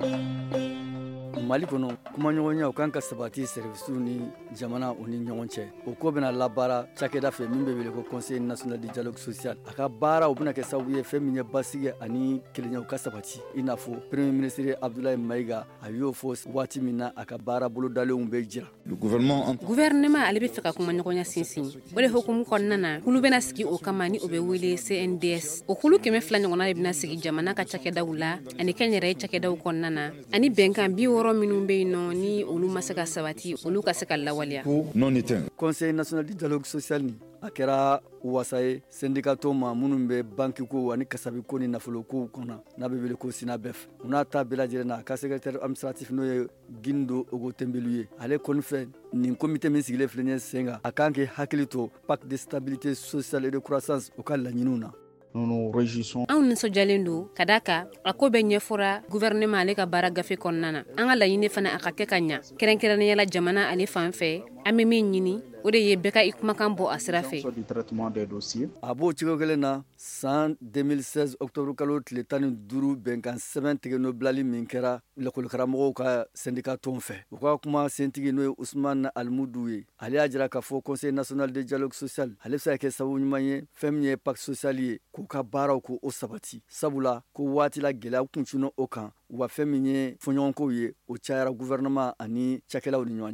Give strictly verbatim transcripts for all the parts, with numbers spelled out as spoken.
Mali kono kuma ɲɔgɔnya o kan ka sabati service ni jamana o ni ɲɔgɔn cɛ o ko bɛna labara cakɛda fɛ min bɛ wele ko Conseil national du dialogue social a ka baara o bɛna kɛ sababu ye fɛn min ye basigi ani kelenya ka sabati i n'a fɔ Premier ministre Abdoulaye Maïga a y'o fɔ waati min na a ka baara bolodalenw bɛ jira gouvernement ale bɛ fɛ ka kuma ɲɔgɔnya sinsin o de hukumu kɔnɔna na kulu bɛna sigi o kama ni o bɛ wele C N D S o kulu kɛmɛ fila ɲɔgɔnna de bɛna sigi jamana ka cakɛdaw la ani kɛnyɛrɛye cakɛdaw kɔnɔna na ani bɛnkan bi wɔɔrɔ minnu bɛ yen nɔ ni olu ma se ka sabati olu ka se ka lawaleya. Conseil national du dialogue social ni a kɛra wasa ye syndicat ma minnu bɛ banki ko ani kasabi ko ni nafolo ko kɔnɔ n'a bɛ wele ko SINABEF u n'a ta bɛɛ lajɛlen na a ka secrétaire administratif n'o ye Gindo Ogo Tembelu ye ale kɔni fɛ nin comité min sigilen filɛ nin ye sen kan a kan k'i hakili to pacte de stabilité sociale et de croissance o ka laɲiniw na. Anw nisɔndiyalen don ka d'a kan a ko bɛ ɲɛfɔra gouvernement ale ka baara gafe kɔnɔna na an ka laɲini fana a ka kɛ ka ɲa kɛrɛnkɛrɛnnenya la jamana ale fan fɛ an bɛ min ɲini o de ye bɛɛ ka i kumakan bɔ a sira fɛ. A b'o cogo kelen na san deux mille seize octobre kalo tile tan ni duuru bɛnkan sɛbɛn tigɛ n'o bilali min kɛra lakɔlikaramɔgɔw ka syndicat tɔn fɛ u ka kuma sentigi n'o ye Usman Alimudu ye ale y'a jira k'a fɔ Conseil national de dialogue social ale bɛ se ka kɛ sababu ɲuman ye fɛn min ye pacte social ye k'u ka baaraw ko o sabati sabula ko waati la gɛlɛya kuncunna o kan wa fɛn min ye fɔɲɔgɔnkow ye o cayara gouvernement ani cakɛlaw ni ɲɔgɔn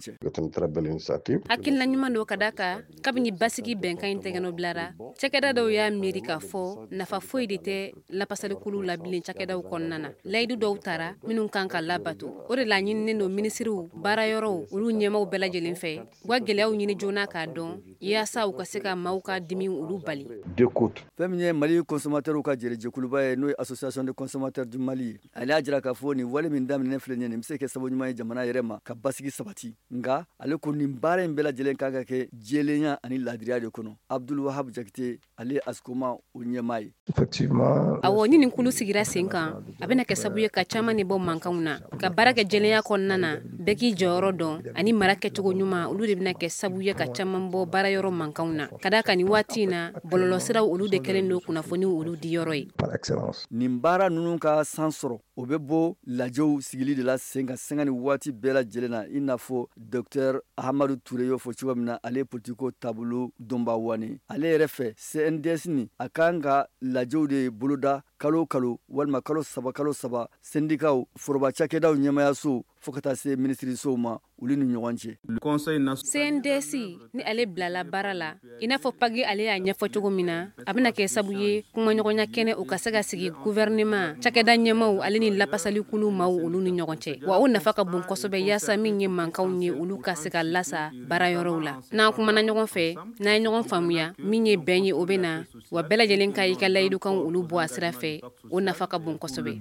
cɛ. Hakilina ɲuman don ka d'a kan kabini basigi bɛnkan in tɛgɛnɔ bilara cakɛda dɔw y'a miiri k'a fɔ nafa foyi de tɛ lapasalikulu la bilen cakɛdaw kɔnɔna na layidu dɔw tara minnu kan ka labato o de la ɲininen don ministriw baara yɔrɔw olu ɲɛmaw bɛɛ lajɛlen fɛ u ka gɛlɛyaw ɲini joona k'a dɔn yaasa u ka se ka maaw ka dimi olu bali. Fɛn min ye Mali consommateurs ka jɛrɛjɛkuluba ye n'o ye association de consommateurs du Mali ale y'a jira k'a fɔ nin wale min daminɛ filɛ nin ye nin bɛ se kɛ sababu ɲuman ye jamana yɛrɛ ma ka basigi sabati nka ale ko nin baara in bɛɛ lajɛlen kan ka kɛ jɛlenya ani laadiriya de kɔnɔ. Abdul Wahab Jakite ale ye Askoma o ɲɛmaa ye. Awɔ ni nin kulu sigira sen kan a bɛna kɛ sababu ye ka caman de bɔ mankanw na ka baara kɛ jɛlenya kɔnɔna na bɛɛ k'i jɔyɔrɔ dɔn ani mara kɛcogo ɲuman olu de bɛna kɛ sababu ye ka caman bɔ baara yɔrɔ mankanw na ka d'a kan nin waati in na bɔlɔlɔsiraw olu de kɛlen don kunnafoni olu di yɔrɔ ye. Nin baara ninnu ka san sɔrɔ o bɛ bɔ lajɛw sigili de la sen kan sanga ni waati bɛɛ lajɛlen na i n'a fɔ Docteur Ahamadu Ture y'o fɔ cogo min na ale politiko taabolo dɔnbaa wane ale yɛrɛ fɛ C N D S ni a kan ka lajɛw de boloda kalo kalo walima kalo saba kalo saba syndicaw foroba cakɛdaw ɲɛmayaso fo ka taa se ministirisow ma olu ni ɲɔgɔn cɛ. C N D S ni ale bilala baara la i n'a fɔ pagi ale y'a ɲɛfɔ cogo min na a bɛna kɛ sababu ye kumaɲɔgɔnya kɛnɛ o ka se ka sigi gouvernement cakɛda ɲɛmaw ale ni lapasalikulu maaw olu ni ɲɔgɔn cɛ wa o nafa ka bon kosɛbɛ yaasa min ye mankanw ye olu ka se ka lasa baara yɔrɔw la n'an kumana ɲɔgɔn fɛ n'an ye ɲɔgɔn faamuya min ye bɛn ye o bɛ na wa bɛɛ lajɛlen ka i ka layidukan olu bɔ a sira fɛ o nafa ka bon kosɛbɛ.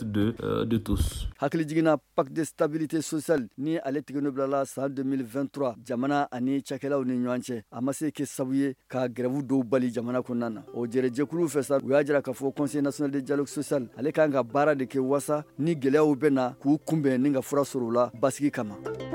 Hakili jiginna pacte de stabilité sociale ni ale tigɛ bilala san deux mille vingt-trois jamana ani cakɛlaw ni ɲɔgɔn cɛ a ma se kɛ sababu ye ka grève dɔw bali jamana kɔnɔna na o jɛrɛjɛkulu fɛ sa u y'a jira k'a fɔ Conseil national de dialogue social ale kan ka baara de kɛ wasa ni gɛlɛyaw bɛ na k'u kunbɛn ni ka fura sɔrɔ o la basigi kama.